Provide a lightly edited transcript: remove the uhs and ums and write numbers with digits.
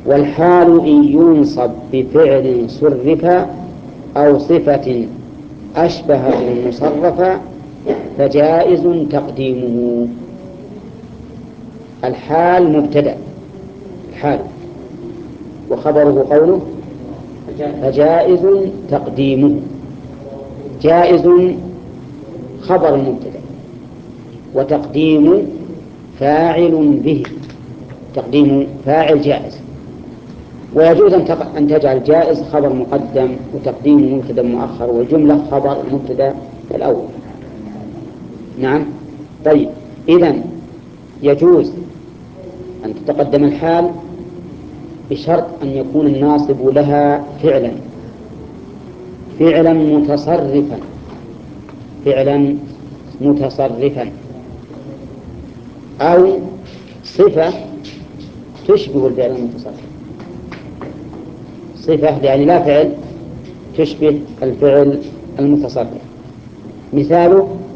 والحال إن ينصب بفعل صرف أو صفة أشبه المصرف فجائز تقديمه. الحال مبتدأ، الحال وخبره قوله فجائز تقديمه. جائز خبر مبتدأ، وتقديم فاعل به، تقديم فاعل جائز. ويجوز أن تجعل جائز خبر مقدم وتقديم مبتدأ مؤخر والجملة خبر مبتدأ الأول. نعم. طيب، إذن يجوز أن تتقدم الحال بشرط أن يكون الناصب لها فعلا متصرفا أو صفة تشبه الفعل المتصرف. صفة يعني لا فعل، تشبه الفعل المتصرف. مثاله